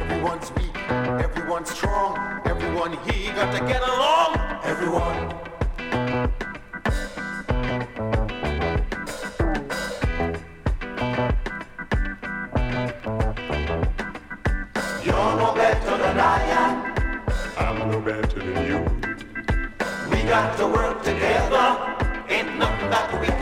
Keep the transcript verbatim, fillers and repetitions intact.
Everyone's weak, everyone's strong, everyone here got to get along. Everyone. You're no better than I am. I'm no better than you. We got to work together. Ain't nothing that we